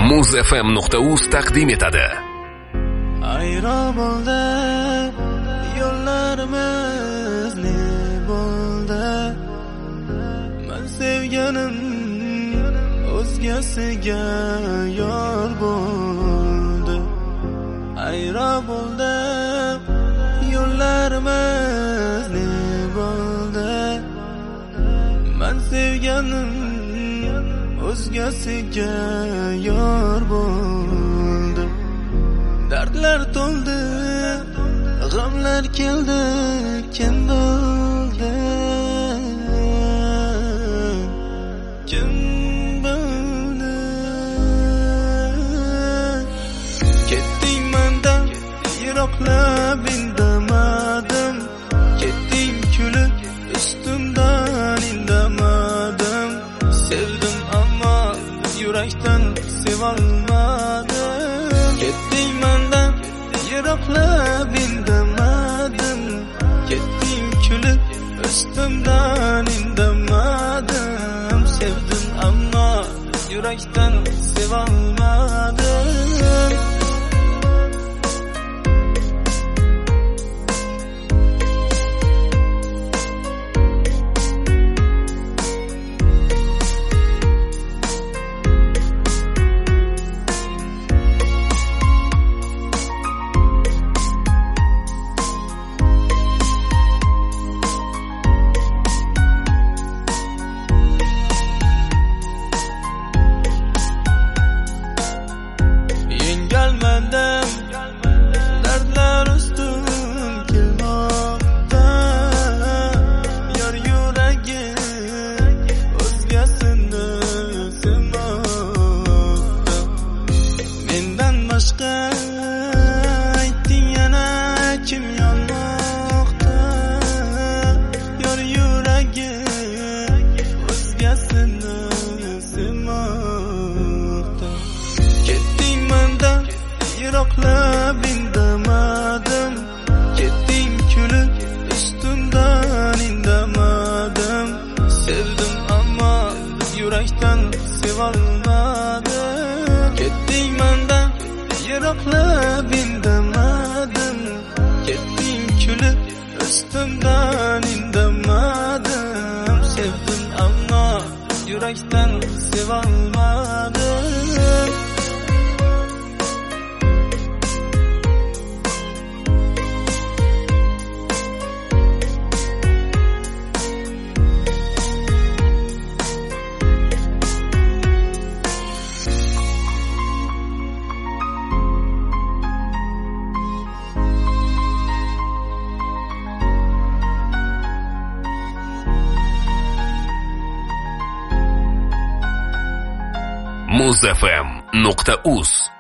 muzfm.uz taqdim etadi. Ayro bo'ldi yo'llarimiz, ne bo'ldi? Men sevganim o'zgasiga yor bo'ldi. Ayro bo'ldi yo'llarimiz, ne bo'ldi? Men sevganim o'zgasiga yor bo'ldi. Dardlar to'ldi, g'amlar keldi, kim bo'ldi? Kim bo'ldi? Ketding mendan yiroqlab indamadim, ketding kulib ustimdan indamadim. Sevdim ammo yurakdan sevolmadim. Ketding mendan yiroqlab indamadim, ketding kulib ustimdan indamadim. Sevdim ammo yurakdan sevolmadim. Dardlar ustum kelmoqda, yor yuragi o'zgasini sevmoqda. Mendan boshqa ayting yana kim yonmoqda, yor yuragi o'zgasini sevmoqda. Ketding mendan yiroqlab indamadim, ketding kulib ustimdan indamadim. Sevdim ammo yurakdan sevolmadim. Ketding mendan yiroqlab indamadim, ketding kulib ustimdan indamadim. Sevdim ammo yurakdan sevolmadim. muzfm.uz